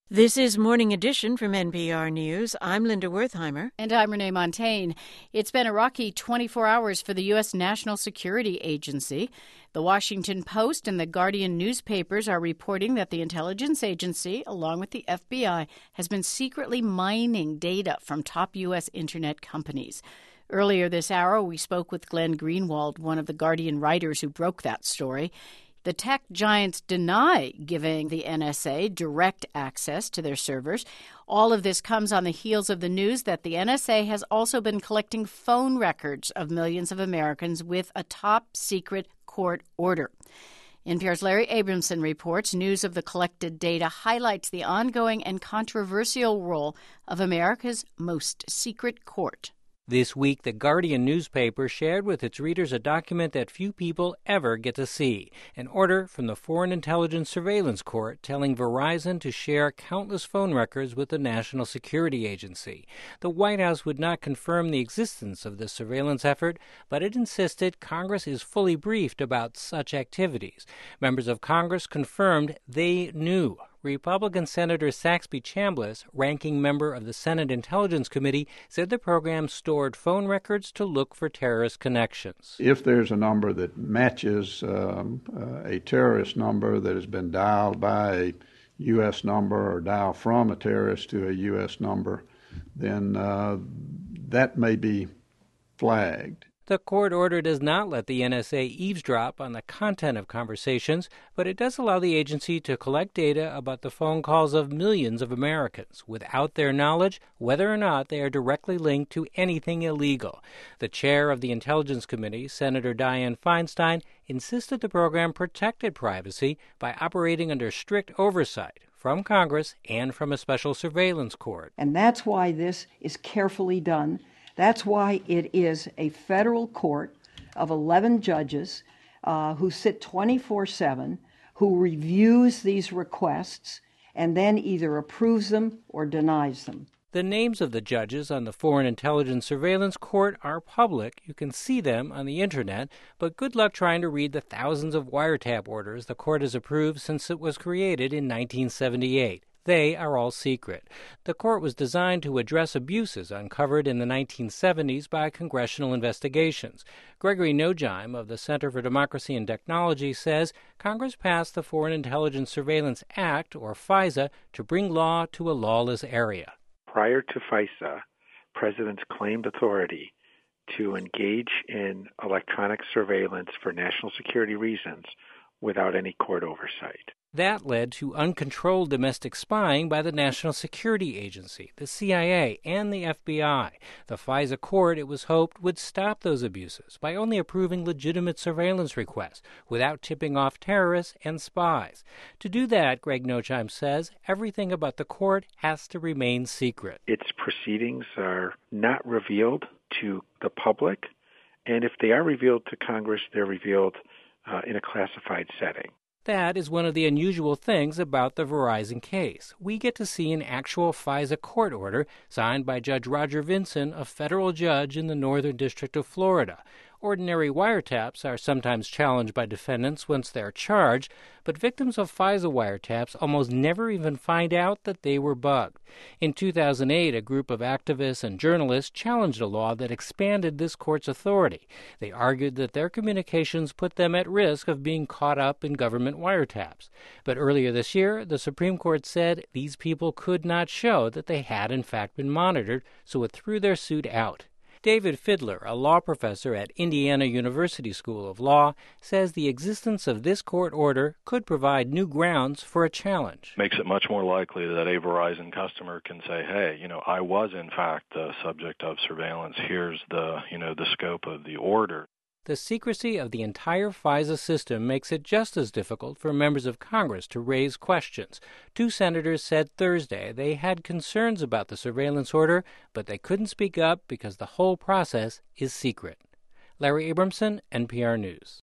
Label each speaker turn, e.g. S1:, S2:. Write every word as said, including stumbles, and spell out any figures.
S1: This is Morning Edition from N P R News. I'm Linda Wertheimer.
S2: And I'm Renee Montagne. It's been a rocky twenty-four hours for the U S. National Security Agency. The Washington Post and the Guardian newspapers are reporting that the intelligence agency, along with the F B I, has been secretly mining data from top U S internet companies. Earlier this hour, we spoke with Glenn Greenwald, one of the Guardian writers who broke that story. The tech giants deny giving the N S A direct access to their servers. All of this comes on the heels of the news that the N S A has also been collecting phone records of millions of Americans with a top-secret court order. N P R's Larry Abramson reports news of the collected data highlights the ongoing and controversial role of America's most secret court.
S3: This week, the Guardian newspaper shared with its readers a document that few people ever get to see, an order from the Foreign Intelligence Surveillance Court telling Verizon to share countless phone records with the National Security Agency. The White House would not confirm the existence of this surveillance effort, but it insisted Congress is fully briefed about such activities. Members of Congress confirmed they knew. Republican Senator Saxby Chambliss, ranking member of the Senate Intelligence Committee, said the program stored phone records to look for terrorist connections.
S4: If there's a number that matches um, uh, a terrorist number that has been dialed by a U S number or dialed from a terrorist to a U S number, then uh, that may be flagged.
S3: The court order does not let the N S A eavesdrop on the content of conversations, but it does allow the agency to collect data about the phone calls of millions of Americans without their knowledge, whether or not they are directly linked to anything illegal. The chair of the Intelligence Committee, Senator Dianne Feinstein, insisted the program protected privacy by operating under strict oversight from Congress and from a special surveillance court.
S5: And that's why this is carefully done. That's why it is a federal court of eleven judges uh, who sit twenty-four seven, who reviews these requests and then either approves them or denies them.
S3: The names of the judges on the Foreign Intelligence Surveillance Court are public. You can see them on the Internet, but good luck trying to read the thousands of wiretap orders the court has approved since it was created in nineteen seventy-eight. They are all secret. The court was designed to address abuses uncovered in the nineteen seventies by congressional investigations. Gregory Nojheim of the Center for Democracy and Technology says Congress passed the Foreign Intelligence Surveillance Act, or FISA, to bring law to a lawless area.
S6: Prior to FISA, presidents claimed authority to engage in electronic surveillance for national security reasons without any court oversight.
S3: That led to uncontrolled domestic spying by the National Security Agency, the C I A, and the F B I. The FISA court, it was hoped, would stop those abuses by only approving legitimate surveillance requests without tipping off terrorists and spies. To do that, Greg Nojheim says, everything about the court has to remain secret.
S6: Its proceedings are not revealed to the public, and if they are revealed to Congress, they're revealed uh, in a classified setting.
S3: That is one of the unusual things about the Verizon case. We get to see an actual FISA court order signed by Judge Roger Vinson, a federal judge in the Northern District of Florida. Ordinary wiretaps are sometimes challenged by defendants once they're charged, but victims of FISA wiretaps almost never even find out that they were bugged. In two thousand eight, a group of activists and journalists challenged a law that expanded this court's authority. They argued that their communications put them at risk of being caught up in government wiretaps. But earlier this year, the Supreme Court said these people could not show that they had in fact been monitored, so it threw their suit out. David Fidler, a law professor at Indiana University School of Law, says the existence of this court order could provide new grounds for a challenge.
S7: Makes it much more likely that a Verizon customer can say, hey, you know, I was in fact the subject of surveillance. Here's the, you know, the scope of the order.
S3: The secrecy of the entire FISA system makes it just as difficult for members of Congress to raise questions. Two senators said Thursday they had concerns about the surveillance order, but they couldn't speak up because the whole process is secret. Larry Abramson, N P R News.